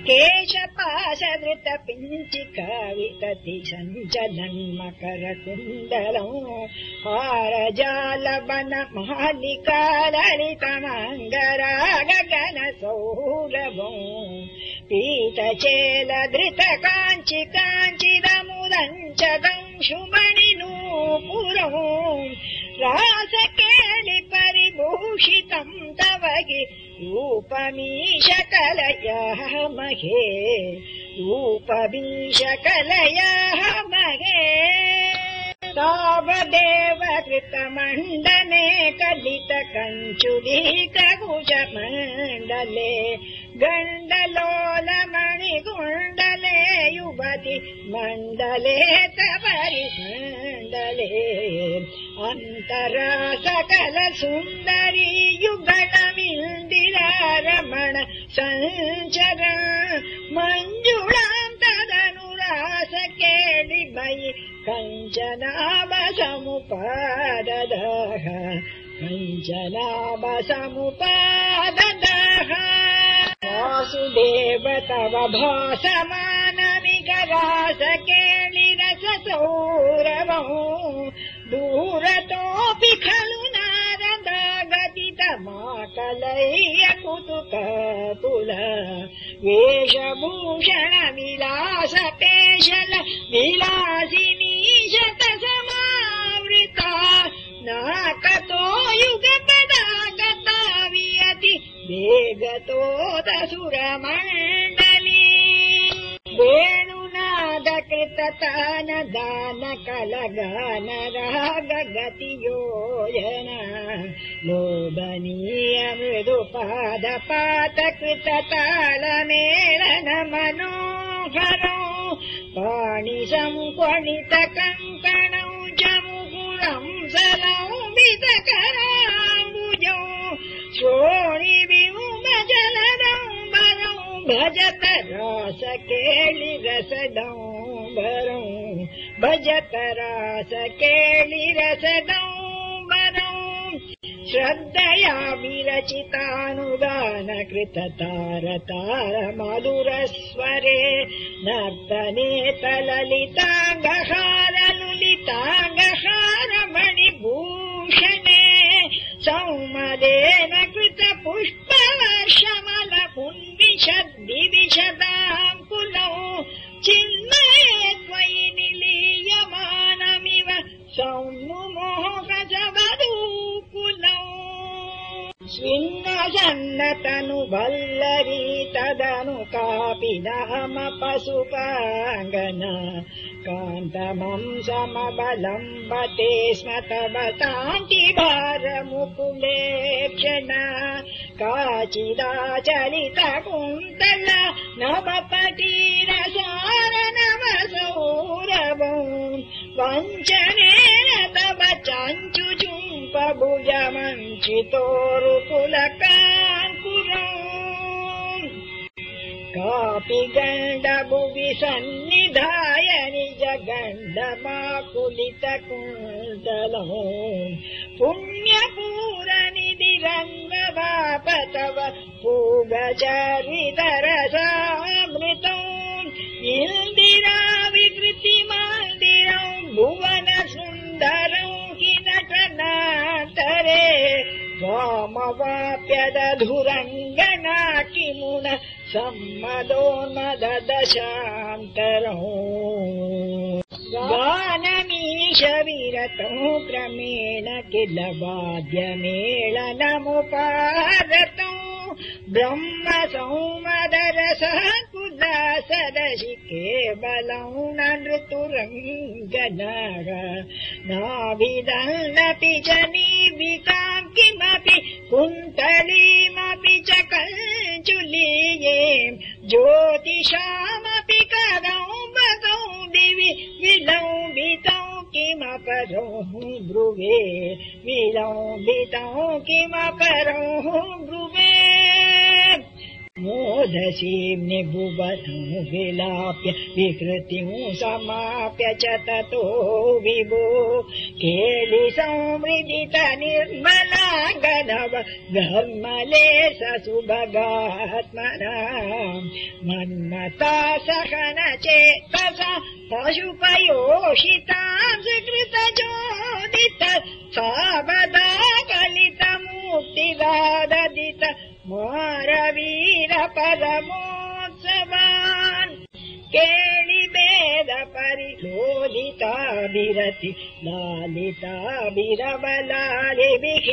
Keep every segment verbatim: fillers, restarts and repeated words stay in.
केशपाशधृत पिञ्चिका वितति सञ्चलन्मकरकुण्डलौ हारजालवन मालिका ललितमङ्गरा गगन सौरभौ पीतचेलधृत काञ्चि काञ्चिदमुदञ्चदंशुमणिनूपुरौ रासकेळि परिभूषितं तव हि रूपमीशकलयाः महे रूपमीशकलयाः महे तावदेव कृतमण्डने कलित कञ्चुलीककुशमण्डले गण्डलोलमणिकुण्डले युवति मण्डले तवरिमण्डले अन्तरा सकल सुन्दरी युगलमिन्दिरा रमण सञ्चर मञ्जुळां तदनुरास केळि मयि कञ्चनाभसमुपाददः कञ्चनाभसमुपाददः वासुदेव तव भासमानमिकरास केळिरससौरभौ दूरतोऽपि खलु नारदागतितमाकलय्य कुतुककुल वेशभूषण विलास पेशल विलासिनी शतसमावृता नाकतो युगपदागता वियति वेगतो दसुरमण्डली वेणुनाद कृततान दान कलगान राग गति योजन लोभनीय मृदुपाद पात कृतताल मेलन मनोहरौ पाणि संक्वणित कङ्कणौ च मुकुरं सलौमित कराम्बुजौ श्रोणि विमुमजलदौ बरौ भजत रास केळि रसडौम्बरौ भजत रास केळि रसडौम्बरौ श्रद्धया विरचितानुगान कृत तार तार मधुरस्वरे नर्तने तललिताङ्गहार लुलिताङ्गहार मणिभूषणे सौमदेन कृत पुष्पवर्षमल पुन्विशद्दिविशदाङ्कुलौ चिन्मये त्वयि निलीयमानमिव सौम्मुमोहगजवधूकुलौ स्विन्नसन्नतनु वल्लरी तदनु कापि नाम पशुपाङ्गना कान्तमं समबलम्बते स्म तव कान्तिभारमुकुलेक्षण काचिदाचलित कुन्तल नवपटीरसार नवसौरभौ वञ्चनेन तव चाञ्चुचुम्पभुजमञ्चितोरुकुलकाङ्कुरौ कापि गण्डभुवि सन्निधाय निज गण्डमाकुलितकुन्तलौ पुण्यपूरनिधिरङ्गवाप तव पूगचरितरसामृतौ इन्दिरा विकृतिमन्दिरौ भुवन सुन्दरौ हि नटनान्तरे वामवाप्यदधुरङ्गना किमुन सम्मदोन्मददशान्तरौ गानमीश विरतौ क्रमेण किल वाद्यमेलनमुपारतौ ब्रह्म सौमदरसः कुलासदशि केवलौ न नृतुरङ्गनः नाभिदन्नपि च नीविकां किमपि कुन्तलीमपि च कञ्चुलीयें ज्योतिषामपि करौबकौ दिवि विलम्बितौ किमपरौ ब्रुवे विलम्बितौ किमपरौ ब्रुवे मोदसीं निभुवनौ विलाप्य विकृतिं समाप्य च ततो विभो केलि संमृदित निर्मला पशुपाङ्गनव धर्मले सुभगात्मना मन्मता सहन चेतसा पशुपयोषितां सुकृतजोदित सावदा कलित मुक्तिदाददित मारवीर परमोत्सवान् केलिभेद परिलोलिताभिरति लालिताभिरवलालिभिः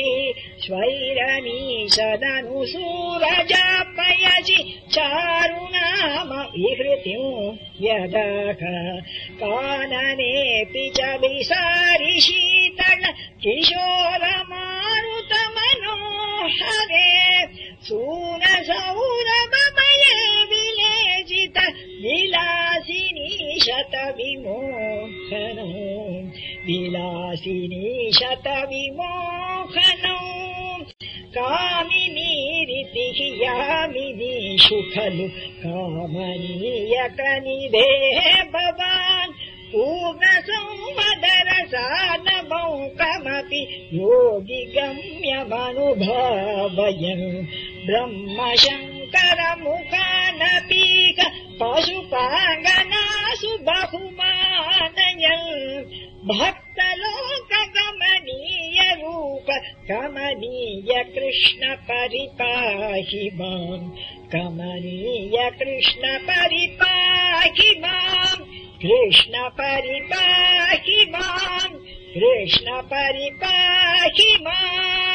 स्वैरनीशदनुसूरजापयसि चारुनाम विहृतिं यदाक काननेऽपि च विसारि शीतल किशोरमारुतमनोहरे सूरसौरभमय विलेजित विलासिनी शतविमोहनो विलासिनी शतविमोहनो कामिनीरितिः यामिनीषु खलु कामनीयकनिधे भवान् पूर्णसंवदरसानमौ कमपि योगि गम्यमनुभावयन् ब्रह्मशङ्करमुखानपीक पशुपाङ्गनासु बहुमानयन् भक्तलोकगमनीय रूप कमनीय कृष्ण परिपाहि माम् कमनीय कृष्ण परिपाहि माम् कृष्ण परिपाहि माम् कृष्ण परिपाहि माम्।